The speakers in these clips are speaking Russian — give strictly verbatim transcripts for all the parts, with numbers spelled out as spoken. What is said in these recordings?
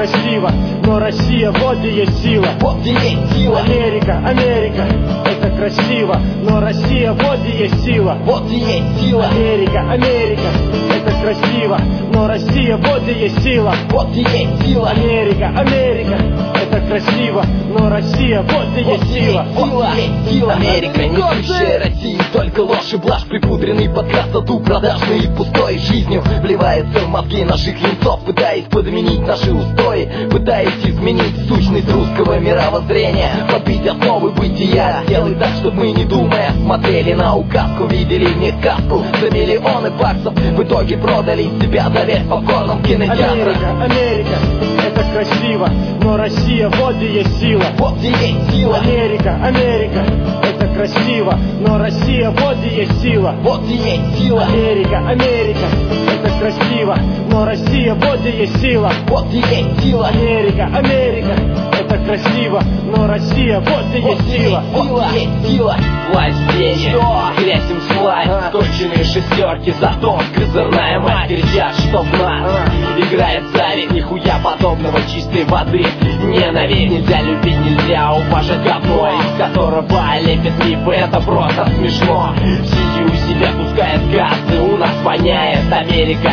красиво, но Россия вот и есть сила. Вот и есть сила. Америка, Америка, это красиво, но Россия вот и есть сила. Вот и есть сила. Америка, Америка, это красиво, но Россия вот и есть сила. Вот и есть сила. Америка, Америка, это красиво, но Россия вот и есть сила. Вот и есть сила. Америка, несущая России только ложь и блажь, припудренный под красоту продажной и пустой жизнью вливается в мозги наших юнцов, пытаясь подменить наши устои, пытаясь изменить сущность русского мировоззрения, подбить основы бытия, делать так, чтобы мы, не думая, смотрели на указку, видели в них сказку за миллионы баксов, в итоге продали себя за весь попкорном кинотеатра. Америка, Америка, это красиво, но Россия вот и есть сила. Вот и есть сила. Америка, Америка, это красиво, но Россия вот и есть сила. Вот и есть сила. Америка, Америка, это красиво, но Россия вот и есть сила. Вот и есть сила. Америка, Америка, это красиво, но Россия вот и есть сила. Вот и есть сила. Власть в деньги, грязь им слазь, точенные шестерки, зато козырная мать кричат, что в нас играет зависть, нихуя подобного чистой воды. Ненависть нельзя любить, нельзя уважать говно, из которого лепят мифы, это просто смешно. Сиди у себя пускает газы, у нас воняет Америка,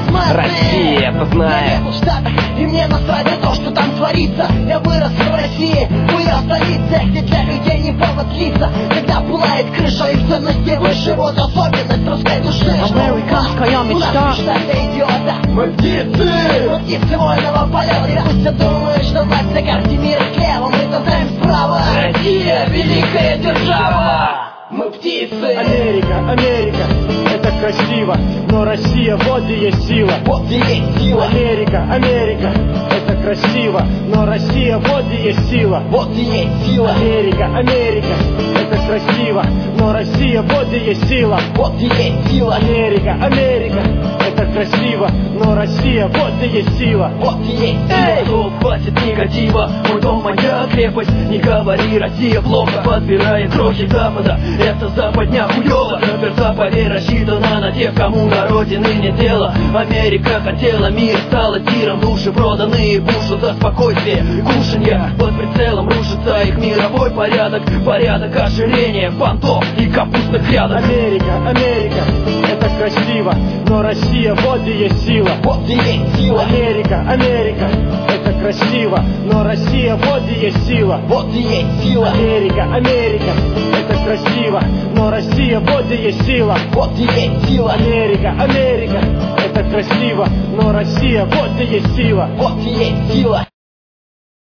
Россия это знает. Я в Штатах, и мне насрать на то, что там творится. Я вырос в России, вырос в столице, где для людей не повод слиться. Когда пылает крыша и ценности выше, вот особенность русской души. Американская мечта. идиота. Мы птицы! Мы птицы воинного полета. Пусть думают, что власть на карте мира слева, мы-то знаем справа. Россия великая держава! Мы птицы! Америка, Америка, это красиво, но Россия вот и есть сила. Вот и есть сила. Америка, Америка, это красиво, но Россия вот и есть сила. Вот и есть сила. Америка, Америка, это красиво, но Россия вот и есть сила. Вот и есть сила. Америка, Америка, это красиво, но Россия вот и есть сила. Вот и есть Эй! сила. Хватит негатива, мой дом моя крепость. Не говори, Россия плохо подбирает крохи Запада. Это западня хуёво, заперта, поверь, рассчитана на тех, кому на родины нет дела. Америка хотела мир, стала тиром, души проданные Бушу за спокойствие. Кушанья под прицелом рушится их мировой порядок. Порядок ожирения, понтов и капустных рядок. Америка, Америка, это красиво, но Россия вот и есть сила. Вот и есть сила. Америка, Америка, это красиво, но Россия вот и есть сила. Вот и есть сила. Америка, Америка, это красиво, но Россия вот и есть сила. Вот и есть сила. Америка, Америка, это красиво, но Россия вот и есть сила. Вот и есть сила.